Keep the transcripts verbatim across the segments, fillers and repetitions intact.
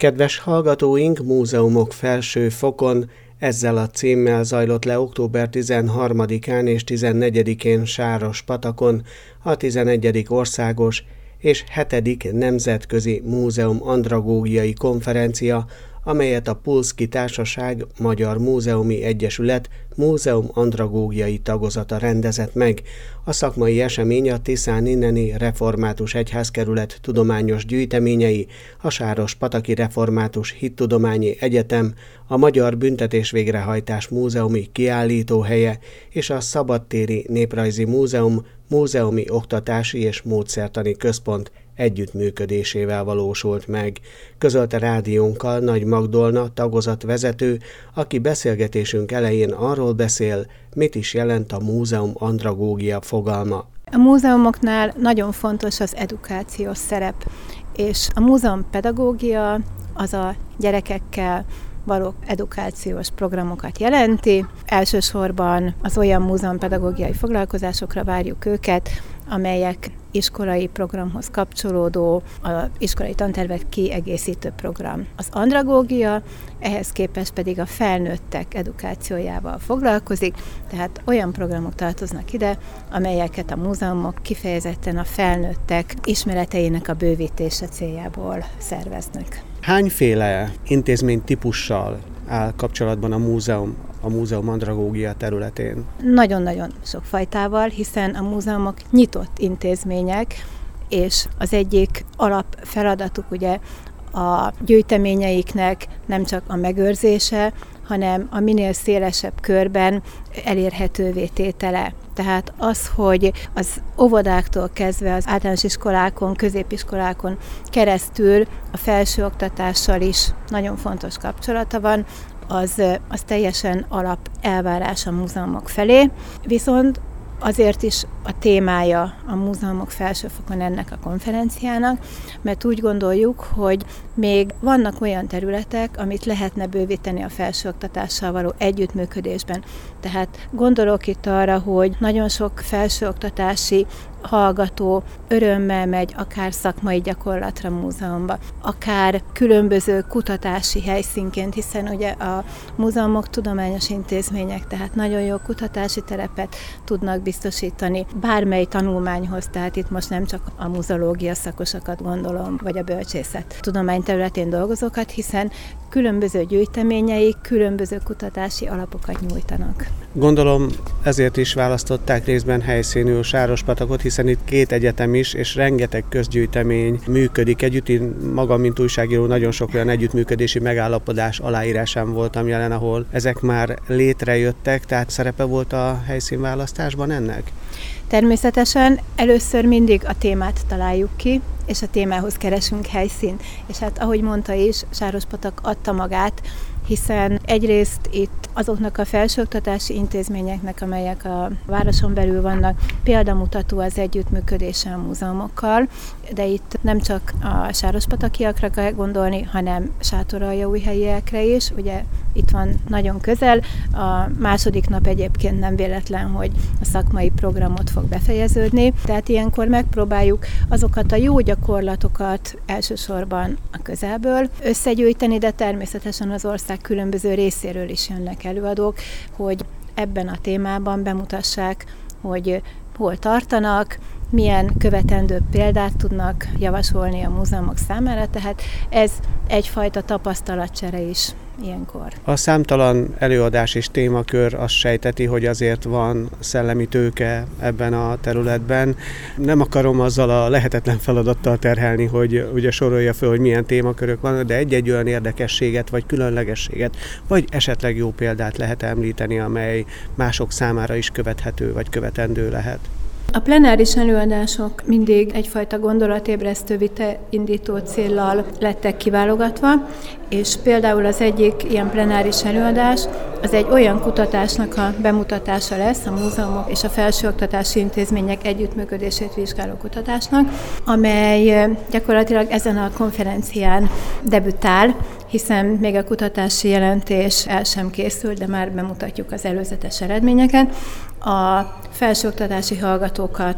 Kedves hallgatóink, Múzeumok felső fokon ezzel a címmel zajlott le október tizenharmadikán és tizennegyedikén Sárospatakon a tizenegyedik országos és hetedik nemzetközi múzeum andragógiai konferencia, amelyet a Pulszky Társaság Magyar Múzeumi Egyesület múzeum andragógiai tagozata rendezett meg. A szakmai esemény a Tiszán inneni Református Egyházkerület tudományos gyűjteményei, a Sárospataki Református Hittudományi Egyetem, a Magyar Büntetésvégrehajtás Múzeumi Kiállítóhelye és a Szabadtéri Néprajzi Múzeum Múzeumi Oktatási és Módszertani Központ együttműködésével valósult meg, közölte rádiónkkal Nagy Magdolna tagozatvezető, aki beszélgetésünk elején arról beszél, mit is jelent a múzeum andragógia fogalma. A múzeumoknál nagyon fontos az edukációs szerep, és a múzeum pedagógia az a gyerekekkel való edukációs programokat jelenti. Elsősorban az olyan múzeumpedagógiai foglalkozásokra várjuk őket, amelyek iskolai programhoz kapcsolódó, az iskolai tantervet kiegészítő program. Az andragógia ehhez képest pedig a felnőttek edukációjával foglalkozik, tehát olyan programok tartoznak ide, amelyeket a múzeumok kifejezetten a felnőttek ismereteinek a bővítése céljából szerveznek. Hányféle intézménytípussal áll kapcsolatban a múzeum a múzeum andragógia területén? Nagyon-nagyon sok fajtával, hiszen a múzeumok nyitott intézmények, és az egyik alapfeladatuk ugye a gyűjteményeiknek nem csak a megőrzése, hanem a minél szélesebb körben elérhetővé tétele. Tehát az, hogy az óvodáktól kezdve az általános iskolákon, középiskolákon keresztül a felsőoktatással is nagyon fontos kapcsolata van, az, az teljesen alap elvárás a múzeumok felé, viszont azért is a témája a múzeumok felsőfokon ennek a konferenciának, mert úgy gondoljuk, hogy még vannak olyan területek, amit lehetne bővíteni a felsőoktatással való együttműködésben. Tehát gondolok itt arra, hogy nagyon sok felsőoktatási hallgató örömmel megy akár szakmai gyakorlatra múzeumba, akár különböző kutatási helyszínként, hiszen ugye a múzeumok tudományos intézmények, tehát nagyon jó kutatási terepet tudnak biztosítani bármely tanulmányhoz, tehát itt most nem csak a muzeológia szakosokat gondolom, vagy a bölcsészet tudományterületén dolgozókat, hiszen különböző gyűjteményeik, különböző kutatási alapokat nyújtanak. Gondolom ezért is választották részben helyszínül Sárospatakot, hiszen itt két egyetem is, és rengeteg közgyűjtemény működik együtt. Én magam, mint újságíró, nagyon sok olyan együttműködési megállapodás aláírásán voltam jelen, ahol ezek már létrejöttek, tehát szerepe volt a helyszínválasztásban ennek? Természetesen először mindig a témát találjuk ki, és a témához keresünk helyszínt. És hát ahogy mondta is, Sárospatak adta magát, hiszen egyrészt itt azoknak a felsőoktatási intézményeknek, amelyek a városon belül vannak, példamutató az együttműködése a múzeumokkal, de itt nem csak a sárospatakiakra kell gondolni, hanem sátoraljaújhelyiekre is, ugye itt van nagyon közel, a második nap egyébként nem véletlen, hogy a szakmai programot fog befejeződni, tehát ilyenkor megpróbáljuk azokat a jó gyakorlatokat elsősorban a közelből összegyűjteni, de természetesen az ország különböző részéről is jönnek előadók, hogy ebben a témában bemutassák, hogy hol tartanak, milyen követendő példát tudnak javasolni a múzeumok számára, tehát ez egyfajta tapasztalatcsere is ilyenkor. A számtalan előadás és témakör azt sejteti, hogy azért van szellemi tőke ebben a területben. Nem akarom azzal a lehetetlen feladattal terhelni, hogy ugye sorolja föl, hogy milyen témakörök vannak, de egy-egy olyan érdekességet, vagy különlegességet, vagy esetleg jó példát lehet említeni, amely mások számára is követhető, vagy követendő lehet. A plenáris előadások mindig egyfajta gondolatébresztő vita indító céllal lettek kiválogatva, és például az egyik ilyen plenáris előadás az egy olyan kutatásnak a bemutatása lesz, a múzeumok és a felsőoktatási intézmények együttműködését vizsgáló kutatásnak, amely gyakorlatilag ezen a konferencián debütál, hiszen még a kutatási jelentés el sem készült, de már bemutatjuk az előzetes eredményeket. A felsőoktatási hallgatókat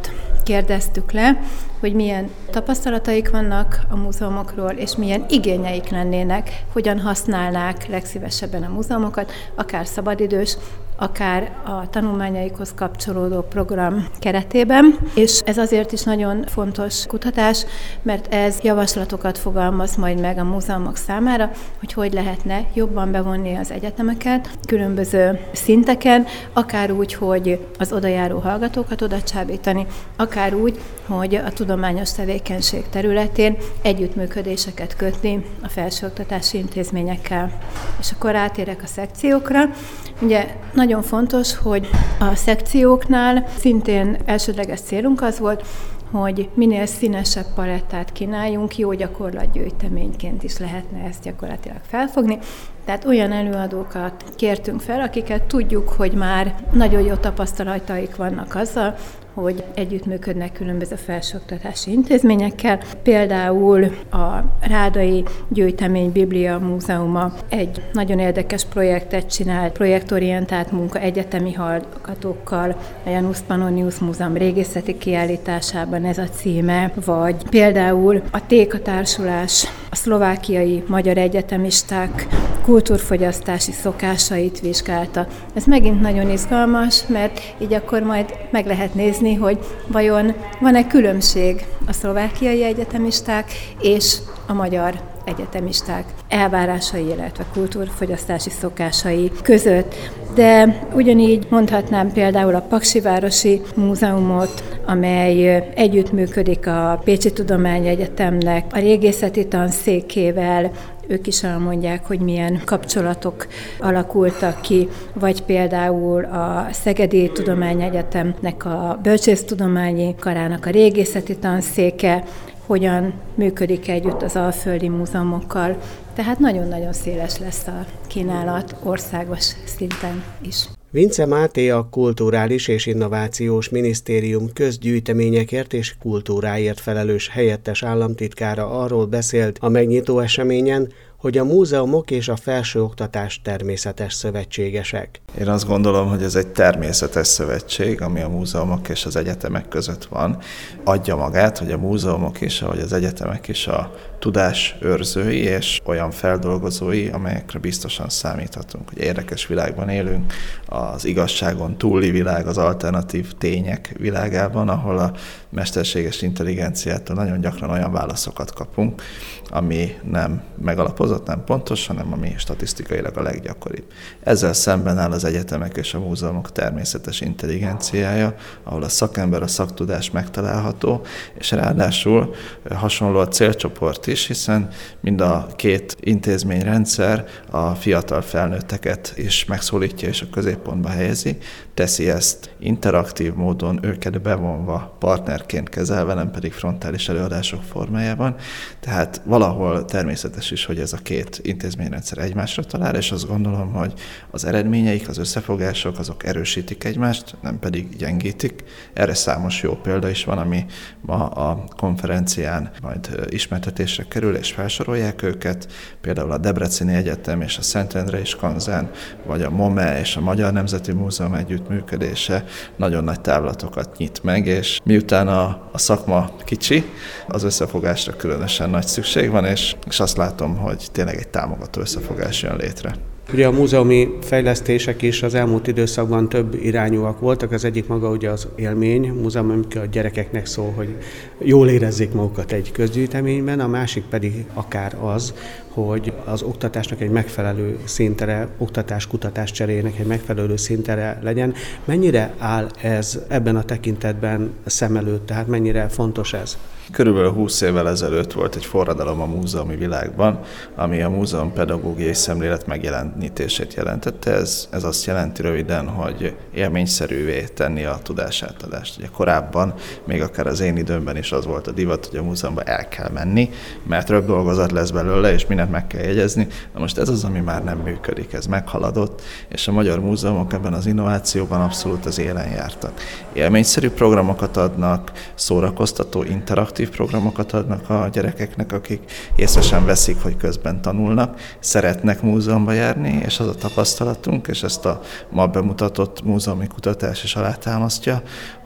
kérdeztük le, hogy milyen tapasztalataik vannak a múzeumokról, és milyen igényeik lennének, hogyan használnák legszívesebben a múzeumokat, akár szabadidős, akár a tanulmányaikhoz kapcsolódó program keretében. És ez azért is nagyon fontos kutatás, mert ez javaslatokat fogalmaz majd meg a múzeumok számára, hogy hogy lehetne jobban bevonni az egyetemeket különböző szinteken, akár úgy, hogy az odajáró hallgatókat oda csábítani, akár úgy, hogy a tudományos tevékenység területén együttműködéseket kötni a felsőoktatási intézményekkel. És akkor átérek a szekciókra. Ugye nagyon fontos, hogy a szekcióknál szintén elsődleges célunk az volt, hogy minél színesebb palettát kínáljunk, jó gyakorlatgyűjteményként is lehetne ezt gyakorlatilag felfogni. Tehát olyan előadókat kértünk fel, akiket tudjuk, hogy már nagyon jó tapasztalataik vannak azzal, hogy együttműködnek különböző felsőoktatási intézményekkel. Például a Rádai Gyűjtemény Biblia Múzeuma egy nagyon érdekes projektet csinált, projektorientált munka egyetemi hallgatókkal, a Janus Pannonius Múzeum régészeti kiállításában ez a címe, vagy például a Téka Társulás, a szlovákiai magyar egyetemisták kultúrfogyasztási szokásait vizsgálta. Ez megint nagyon izgalmas, mert így akkor majd meg lehet nézni, hogy vajon van-e különbség a szlovákiai egyetemisták és a magyar egyetemisták elvárásai, illetve kultúrfogyasztási szokásai között. De ugyanígy mondhatnám például a Paksivárosi Múzeumot, amely együttműködik a Pécsi Tudományegyetemnek a régészeti tanszékével. Ők is elmondják, hogy milyen kapcsolatok alakultak ki, vagy például a Szegedi Tudományegyetemnek a Bölcsésztudományi Karának a régészeti tanszéke, hogyan működik együtt az alföldi múzeumokkal. Tehát nagyon-nagyon széles lesz a kínálat országos szinten is. Vince Máté a Kulturális és Innovációs Minisztérium közgyűjteményekért és kultúráért felelős helyettes államtitkára arról beszélt a megnyitó eseményen, hogy a múzeumok és a felsőoktatás természetes szövetségesek. Én azt gondolom, hogy ez egy természetes szövetség, ami a múzeumok és az egyetemek között van. Adja magát, hogy a múzeumok is, ahogy az egyetemek is a tudás őrzői és olyan feldolgozói, amelyekre biztosan számíthatunk. Hogy érdekes világban élünk, az igazságon túli világ, az alternatív tények világában, ahol a mesterséges intelligenciától nagyon gyakran olyan válaszokat kapunk, ami nem megalapozott, nem pontos, hanem ami statisztikailag a leggyakoribb. Ezzel szemben áll az egyetemek és a múzeumok természetes intelligenciája, ahol a szakember, a szaktudás megtalálható, és ráadásul hasonló a célcsoport is, hiszen mind a két intézményrendszer a fiatal felnőtteket is megszólítja és a középpontba helyezi, teszi ezt interaktív módon, őket bevonva, partnerként kezelve, nem pedig frontális előadások formájában. Tehát valahol természetes is, hogy ez a két intézményrendszer egymásra talál, és azt gondolom, hogy az eredményeik, az összefogások, azok erősítik egymást, nem pedig gyengítik. Erre számos jó példa is van, ami ma a konferencián majd ismertetésre kerül, és felsorolják őket. Például a Debreceni Egyetem és a Szentendrei Skanzen, vagy a MOME és a Magyar Nemzeti Múzeum együttműködése nagyon nagy távlatokat nyit meg, és miután a, a szakma kicsi, az összefogásra különösen nagy szükség van, és, és azt látom, hogy tényleg egy támogató összefogás jön létre. Ugye a múzeumi fejlesztések is az elmúlt időszakban több irányúak voltak. Az egyik maga ugye az élmény múzeum, amikor a gyerekeknek szól, hogy jól érezzék magukat egy közgyűjteményben, a másik pedig akár az, hogy az oktatásnak egy megfelelő szintere, oktatás-kutatás cseréjének egy megfelelő szintere legyen. Mennyire áll ez ebben a tekintetben szem előtt, tehát mennyire fontos ez? Körülbelül húsz évvel ezelőtt volt egy forradalom a múzeumi világban, ami a múzeum pedagógiai szemlélet megjelenítését jelentette. Ez, ez azt jelenti röviden, hogy élményszerűvé tenni a tudásátadást. Ugye korábban, még akár az én időmben is az volt a divat, hogy a múzeumban el kell menni, mert röbb dolgozat lesz belőle, és mindent meg kell jegyezni. Na most ez az, ami már nem működik, ez meghaladott, és a magyar múzeumok ebben az innovációban abszolút az élen jártak. Élményszerű programokat adnak, szórakoztató, interaktív programokat adnak a gyerekeknek, akik észre sem veszik, hogy közben tanulnak, szeretnek múzeumba járni, és az a tapasztalatunk, és ezt a ma bemutatott múzeumi kutatás is alátámasztja,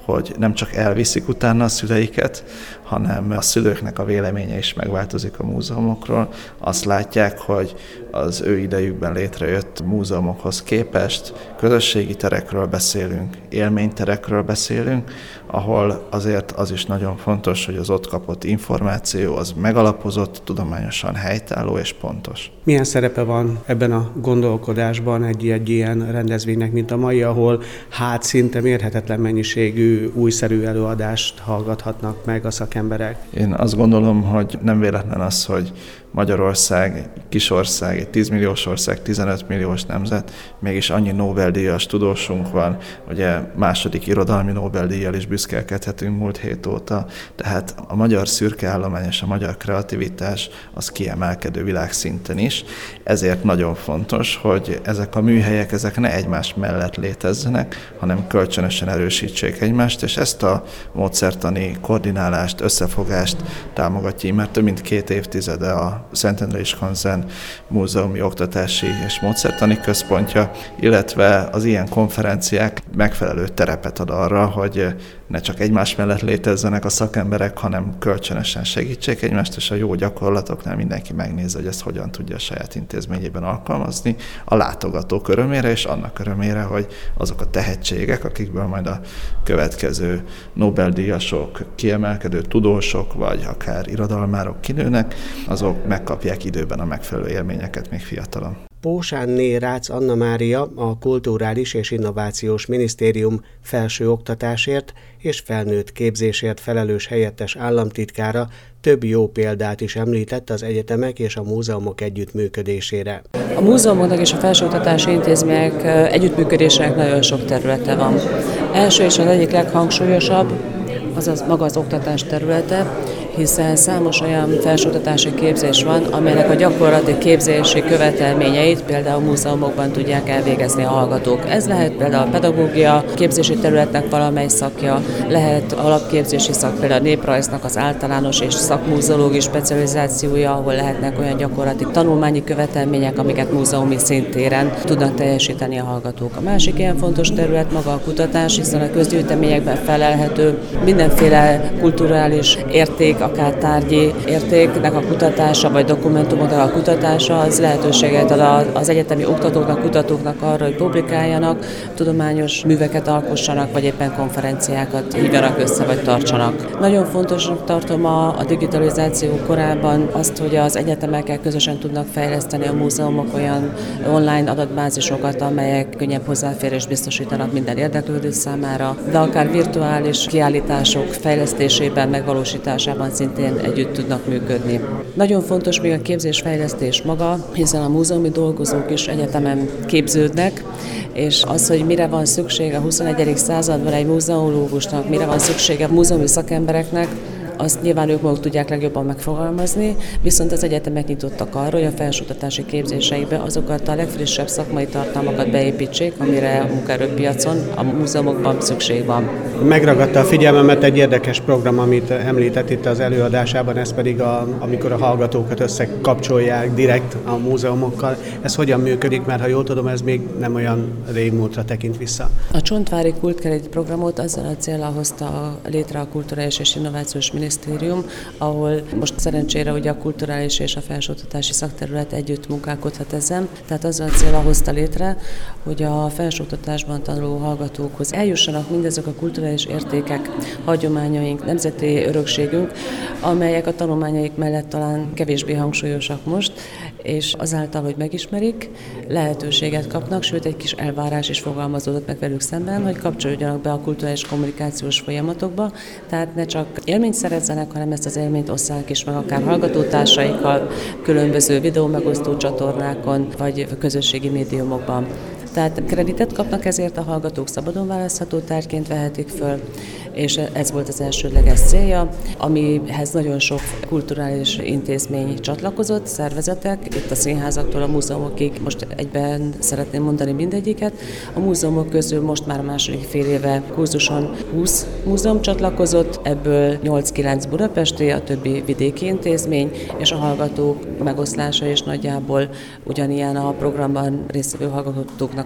hogy nem csak elviszik utána a szüleiket, hanem a szülőknek a véleménye is megváltozik a múzeumokról. Azt látják, hogy az ő idejükben létrejött múzeumokhoz képest közösségi terekről beszélünk, élményterekről beszélünk, ahol azért az is nagyon fontos, hogy az ott kapott információ az megalapozott, tudományosan helytálló és pontos. Milyen szerepe van ebben a gondolkodásban egy, egy ilyen rendezvénynek, mint a mai, ahol hát szinte mérhetetlen mennyiségű újszerű előadást hallgathatnak meg a szakemberek? Én azt gondolom, hogy nem véletlen az, hogy Magyarország, egy kis ország, egy tízmilliós ország, tizenöt milliós nemzet, mégis annyi Nobel-díjas tudósunk van, ugye második irodalmi Nobel-díjjal is büszkélkedhetünk múlt hét óta, tehát a magyar szürke állomány és a magyar kreativitás az kiemelkedő világszinten is, ezért nagyon fontos, hogy ezek a műhelyek, ezek ne egymás mellett létezzenek, hanem kölcsönösen erősítsék egymást, és ezt a módszertani koordinálást, összefogást támogatja, mert több mint két évtizede a Szentendrei Skanzen Múzeumi Oktatási és Módszertani Központja, illetve az ilyen konferenciák megfelelő terepet ad arra, hogy ne csak egymás mellett létezzenek a szakemberek, hanem kölcsönösen segítsék egymást, és a jó gyakorlatoknál mindenki megnézze, hogy ezt hogyan tudja a saját intézményében alkalmazni, a látogatók örömére és annak örömére, hogy azok a tehetségek, akikből majd a következő Nobel-díjasok, kiemelkedő tudósok, vagy akár irodalmárok kinőnek, azok megkapják időben a megfelelő élményeket még fiatalon. Pósánné Rácz Anna Mária, a Kulturális és Innovációs Minisztérium felsőoktatásért és felnőtt képzésért felelős helyettes államtitkára több jó példát is említett az egyetemek és a múzeumok együttműködésére. A múzeumoknak és a felsőoktatási intézmények együttműködésének nagyon sok területe van. Első és az egyik leghangsúlyosabb, azaz maga az oktatás területe, hiszen számos olyan felsőoktatási képzés van, amelynek a gyakorlati képzési követelményeit például múzeumokban tudják elvégezni a hallgatók. Ez lehet például a pedagógia képzési területnek valamely szakja, lehet alapképzési szak, például a néprajznak az általános és szakmúzeológiai specializációja, ahol lehetnek olyan gyakorlati tanulmányi követelmények, amiket múzeumi szintéren tudnak teljesíteni a hallgatók. A másik ilyen fontos terület maga a kutatás, hiszen a közgyűjteményekben felelhető mindenféle kulturális érték, akár tárgyi értéknek a kutatása, vagy dokumentumoknak a kutatása, az lehetőséget ad az egyetemi oktatóknak, kutatóknak arra, hogy publikáljanak, tudományos műveket alkossanak, vagy éppen konferenciákat hívjanak össze, vagy tartsanak. Nagyon fontosnak tartom a, a digitalizáció korában azt, hogy az egyetemekkel közösen tudnak fejleszteni a múzeumok olyan online adatbázisokat, amelyek könnyebb hozzáférést biztosítanak minden érdeklődő számára, de akár virtuális kiállítások fejlesztésében, megvalósításában szintén együtt tudnak működni. Nagyon fontos még a képzésfejlesztés maga, hiszen a múzeumi dolgozók is egyetemen képződnek, és az, hogy mire van szükség a huszonegyedik században egy múzeológusnak, mire van szüksége a múzeumi szakembereknek, azt nyilván ők maguk tudják legjobban megfogalmazni, viszont az egyetemek nyitottak arra, hogy a felsőoktatási képzéseikbe azokat a legfrissebb szakmai tartalmakat beépítsék, amire a munkaerőpiacon, a múzeumokban szükség van. Megragadta a figyelmemet egy érdekes program, amit említett itt az előadásában, ez pedig a, amikor a hallgatókat összekapcsolják direkt a múzeumokkal. Ez hogyan működik, mert ha jól tudom, ez még nem olyan régmúltra tekint vissza. A Csontvári Kultkerék programot azzal a céllal hozta létre a Kulturális és Innovációs Minisztérium, ahol most szerencsére ugye a kulturális és a felsőoktatási szakterület együtt munkálkodhat ezen. Tehát azzal a céllal hozta létre, hogy a felsőoktatásban tanuló hallgatókhoz eljussanak mindezek a kulturális értékek, hagyományaink, nemzeti örökségünk, amelyek a tanulmányaik mellett talán kevésbé hangsúlyosak most, és azáltal, hogy megismerik, lehetőséget kapnak, sőt egy kis elvárás is fogalmazódott meg velük szemben, hogy kapcsolódjanak be a kulturális kommunikációs folyamatokba, tehát ne csak élményt szerezzenek, hanem ezt az élményt osszák is meg akár hallgatótársaikkal, különböző videó megosztó csatornákon, vagy közösségi médiumokban. Tehát kreditet kapnak, ezért a hallgatók szabadon választható tárgyként vehetik föl, és ez volt az elsődleges célja, amihez nagyon sok kulturális intézmény csatlakozott, szervezetek, itt a színházaktól a múzeumokig, most egyben szeretném mondani mindegyiket. A múzeumok közül most már a második fél éve kurzuson húsz múzeum csatlakozott, ebből nyolc-kilenc budapesti, a többi vidéki intézmény, és a hallgatók megoszlása is nagyjából ugyanilyen a programban résztvevő hallgatóknak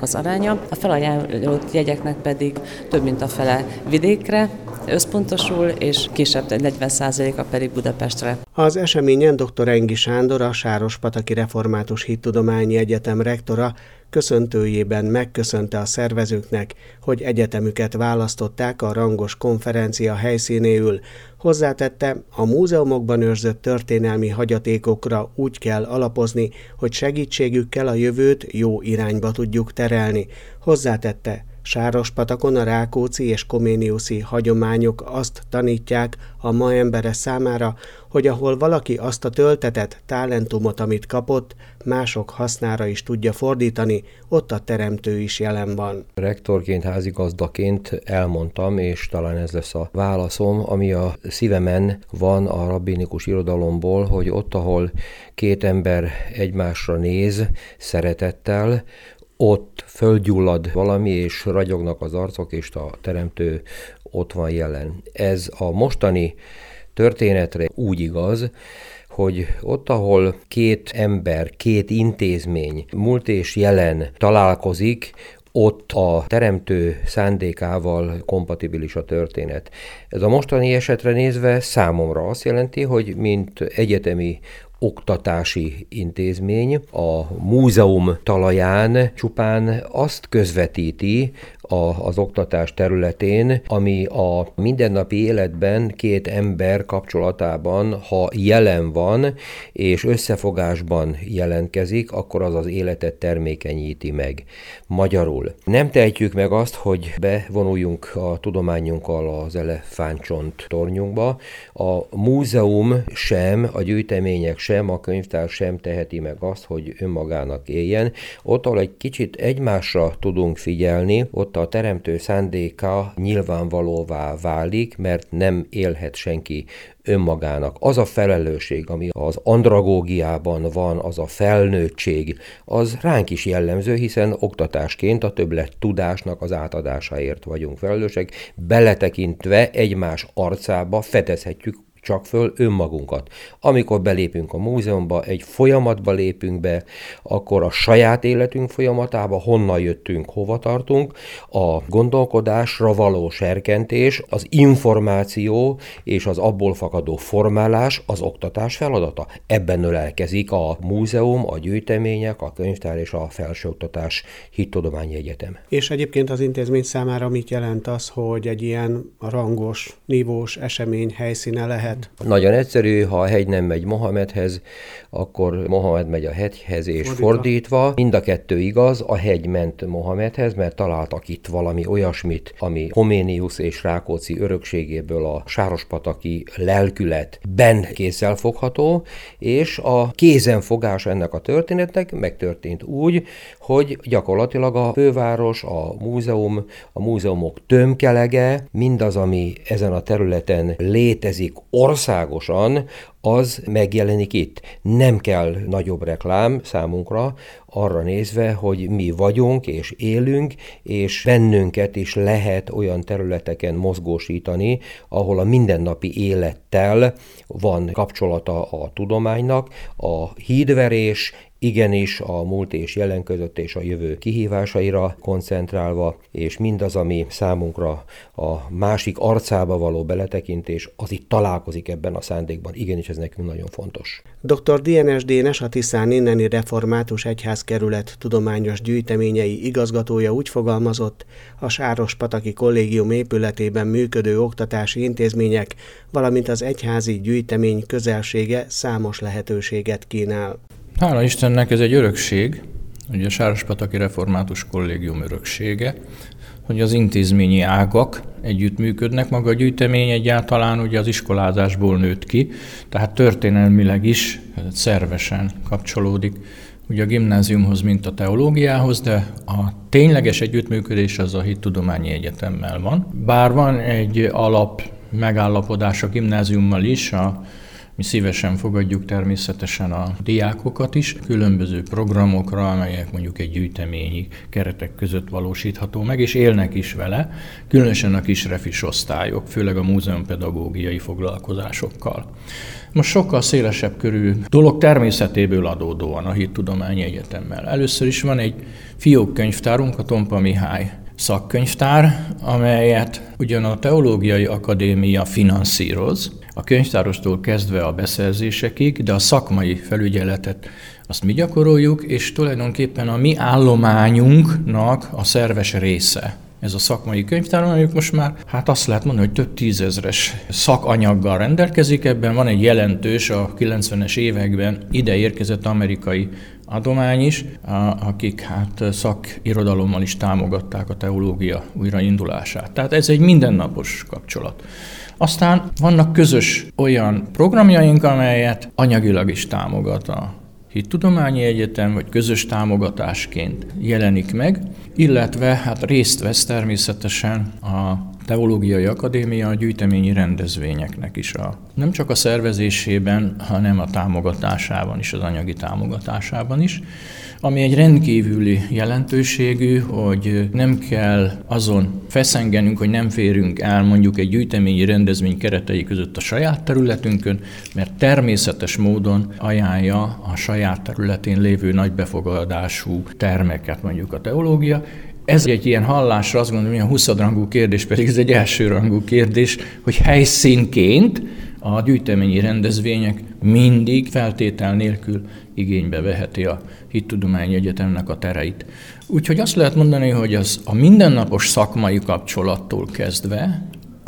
az aránya, a felajánlott jegyeknek pedig több mint a fele vidékre összpontosul, és kisebb, negyven százaléka pedig Budapestre. Az eseményen dr. Engi Sándor, a Sárospataki Református Hittudományi Egyetem rektora köszöntőjében megköszönte a szervezőknek, hogy egyetemüket választották a rangos konferencia helyszínéül. Hozzátette, a múzeumokban őrzött történelmi hagyatékokra úgy kell alapozni, hogy segítségükkel a jövőt jó irányba tudjuk terelni. Hozzátette, Sárospatakon a rákóczi és koméniuszi hagyományok azt tanítják a ma embere számára, hogy ahol valaki azt a töltetet, talentumot, amit kapott, mások hasznára is tudja fordítani, ott a teremtő is jelen van. Rektorként, házigazdaként elmondtam, és talán ez lesz a válaszom, ami a szívemen van a rabbinikus irodalomból, hogy ott, ahol két ember egymásra néz szeretettel, ott fölgyullad valami, és ragyognak az arcok, és a teremtő ott van jelen. Ez a mostani történetre úgy igaz, hogy ott, ahol két ember, két intézmény, múlt és jelen találkozik, ott a teremtő szándékával kompatibilis a történet. Ez a mostani esetre nézve számomra azt jelenti, hogy mint egyetemi oktatási intézmény a múzeum talaján csupán azt közvetíti a, az oktatás területén, ami a mindennapi életben két ember kapcsolatában, ha jelen van és összefogásban jelentkezik, akkor az az életet termékenyíti meg. Magyarul nem tehetjük meg azt, hogy bevonuljunk a tudományunkkal az elefántcsont tornyunkba. A múzeum sem, a gyűjtemények sem, a könyvtár sem teheti meg azt, hogy önmagának éljen. Ott, ahol egy kicsit egymásra tudunk figyelni, ott a teremtő szándéka nyilvánvalóvá válik, mert nem élhet senki önmagának. Az a felelősség, ami az andragógiában van, az a felnőttség, az ránk is jellemző, hiszen oktatásként a többlet tudásnak az átadásáért vagyunk felelősek. Beletekintve egymás arcába fedezhetjük csak föl önmagunkat. Amikor belépünk a múzeumba, egy folyamatba lépünk be, akkor a saját életünk folyamatába, honnan jöttünk, hova tartunk, a gondolkodásra való serkentés, az információ és az abból fakadó formálás az oktatás feladata. Ebben ölelkezik a múzeum, a gyűjtemények, a könyvtár és a Felsőoktatás Hittudományi Egyetem. És egyébként az intézmény számára mit jelent az, hogy egy ilyen rangos, nívós esemény helyszíne lehet? Nagyon egyszerű, ha a hegy nem megy Mohamedhez, akkor Mohamed megy a hegyhez, és fordítva. fordítva. Mind a kettő igaz, a hegy ment Mohamedhez, mert találtak itt valami olyasmit, ami Koménius és Rákóczi örökségéből a sárospataki lelkületben kézzelfogható, és a kézenfogás ennek a történetnek megtörtént úgy, hogy gyakorlatilag a főváros, a múzeum, a múzeumok tömkelege, mindaz, ami ezen a területen létezik országosan, az megjelenik itt. Nem kell nagyobb reklám számunkra, arra nézve, hogy mi vagyunk és élünk, és bennünket is lehet olyan területeken mozgósítani, ahol a mindennapi élettel van kapcsolata a tudománynak, a hídverés, igenis a múlt és jelen között és a jövő kihívásaira koncentrálva, és mindaz, ami számunkra a másik arcába való beletekintés, az itt találkozik ebben a szándékban. Igenis, ez nekünk nagyon fontos. doktor Dienes Dénes, a Tiszán inneni református egyházkerület tudományos gyűjteményei igazgatója úgy fogalmazott, a Sárospataki Kollégium épületében működő oktatási intézmények, valamint az egyházi gyűjtemény közelsége számos lehetőséget kínál. Hála Istennek, ez egy örökség, ugye a Sárospataki Református Kollégium öröksége, hogy az intézményi ágak együttműködnek. Maga a gyűjtemény egyáltalán ugye az iskolázásból nőtt ki, tehát történelmileg is szervesen kapcsolódik ugye a gimnáziumhoz, mint a teológiához, de a tényleges együttműködés az a Hittudományi Egyetemmel van. Bár van egy alap megállapodás a gimnáziummal is, a Mi szívesen fogadjuk természetesen a diákokat is, különböző programokra, amelyek mondjuk egy gyűjteményi keretek között valósítható meg, és élnek is vele, különösen a kis refis osztályok, főleg a múzeumpedagógiai foglalkozásokkal. Most sokkal szélesebb körű dolog természetéből adódóan a Hittudományi Egyetemmel. Először is van egy fiókkönyvtárunk, a Tompa Mihály szakkönyvtár, amelyet ugyan a Teológiai Akadémia finanszíroz, a könyvtárostól kezdve a beszerzésekig, de a szakmai felügyeletet azt mi gyakoroljuk, és tulajdonképpen a mi állományunknak a szerves része. Ez a szakmai könyvtár, amelyik most már, hát azt lehet mondani, hogy több tízezres szakanyaggal rendelkezik. Ebben van egy jelentős, a kilencvenes években ide érkezett amerikai adomány is, akik hát szakirodalommal is támogatták a teológia újraindulását. Tehát ez egy mindennapos kapcsolat. Aztán vannak közös olyan programjaink, amelyet anyagilag is támogat a Hittudományi Egyetem, vagy közös támogatásként jelenik meg, illetve hát részt vesz természetesen a Teológiai Akadémia a gyűjteményi rendezvényeknek is a, nem csak a szervezésében, hanem a támogatásában is, az anyagi támogatásában is, ami egy rendkívüli jelentőségű, hogy nem kell azon feszengenünk, hogy nem férünk el mondjuk egy gyűjteményi rendezvény keretei között a saját területünkön, mert természetes módon ajánlja a saját területén lévő nagy befogadású termeket mondjuk a teológia. Ez egy ilyen hallásra azt gondolom, hogy a huszadrangú kérdés, pedig ez egy elsőrangú kérdés, hogy helyszínként a gyűjteményi rendezvények mindig feltétel nélkül igénybe veheti a Hittudományi Egyetemnek a tereit. Úgyhogy azt lehet mondani, hogy az a mindennapos szakmai kapcsolattól kezdve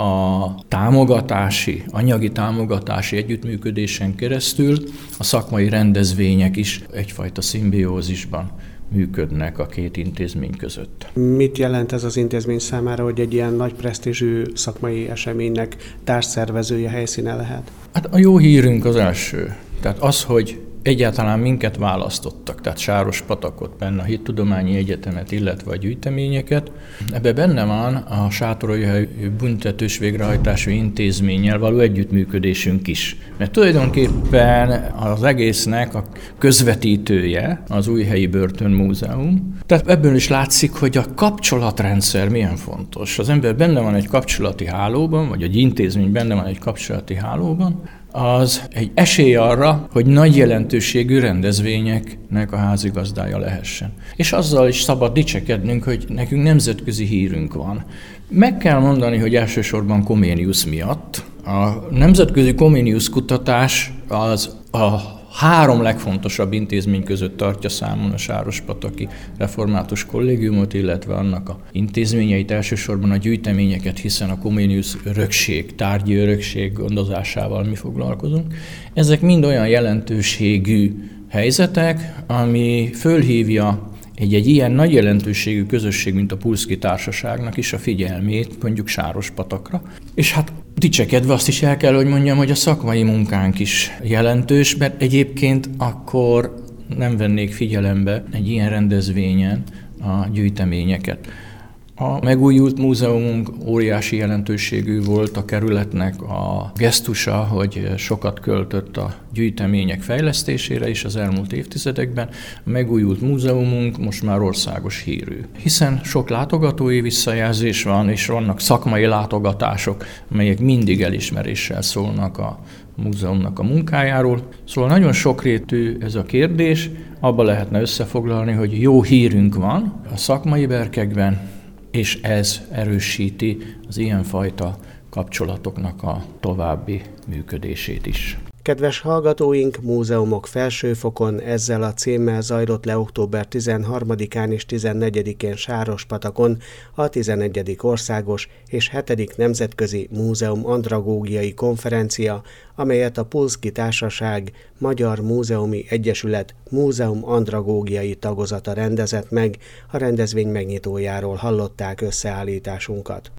a támogatási, anyagi támogatási együttműködésen keresztül a szakmai rendezvények is egyfajta szimbiózisban működnek a két intézmény között. Mit jelent ez az intézmény számára, hogy egy ilyen nagy presztízsű szakmai eseménynek társszervezője, helyszíne lehet? Hát a jó hírünk az első. Tehát az, hogy egyáltalán minket választottak, tehát Sárospatakot, benne a Hittudományi Egyetemet, illetve a gyűjteményeket. Ebben benne van a Sátoraljahelyi Büntetős Végrehajtású Intézménnyel való együttműködésünk is. Mert tulajdonképpen az egésznek a közvetítője az Újhelyi Börtönmúzeum. Tehát ebből is látszik, hogy a kapcsolatrendszer milyen fontos. Az ember benne van egy kapcsolati hálóban, vagy egy intézmény benne van egy kapcsolati hálóban, az egy esély arra, hogy nagy jelentőségű rendezvényeknek a házigazdája lehessen. És azzal is szabad dicsekednünk, hogy nekünk nemzetközi hírünk van. Meg kell mondani, hogy elsősorban Comenius miatt. A nemzetközi Comenius kutatás az a három legfontosabb intézmény között tartja számon a Sárospataki Református Kollégiumot, illetve annak a intézményeit, elsősorban a gyűjteményeket, hiszen a Comenius örökség, tárgyi örökség gondozásával mi foglalkozunk. Ezek mind olyan jelentőségű helyzetek, ami fölhívja egy-egy ilyen nagy jelentőségű közösség, mint a Pulszky Társaságnak is a figyelmét, mondjuk Sárospatakra. És hát dicsekedve azt is el kell, hogy mondjam, hogy a szakmai munkánk is jelentős, mert egyébként akkor nem vennék figyelembe egy ilyen rendezvényen a gyűjteményeket. A megújult múzeumunk óriási jelentőségű volt a kerületnek a gesztusa, hogy sokat költött a gyűjtemények fejlesztésére is az elmúlt évtizedekben. A megújult múzeumunk most már országos hírű, hiszen sok látogatói visszajelzés van, és vannak szakmai látogatások, amelyek mindig elismeréssel szólnak a múzeumnak a munkájáról. Szóval nagyon sokrétű ez a kérdés, abba lehetne összefoglalni, hogy jó hírünk van a szakmai berkekben, és ez erősíti az ilyenfajta kapcsolatoknak a további működését is. Kedves hallgatóink, Múzeumok Felsőfokon ezzel a címmel zajlott le október tizenharmadikán és tizennegyedikén Sárospatakon a tizenegyedik Országos és hetedik Nemzetközi Múzeum Andragógiai Konferencia, amelyet a Pulszky Társaság Magyar Múzeumi Egyesület Múzeum Andragógiai tagozata rendezett meg. A rendezvény megnyitójáról hallották összeállításunkat.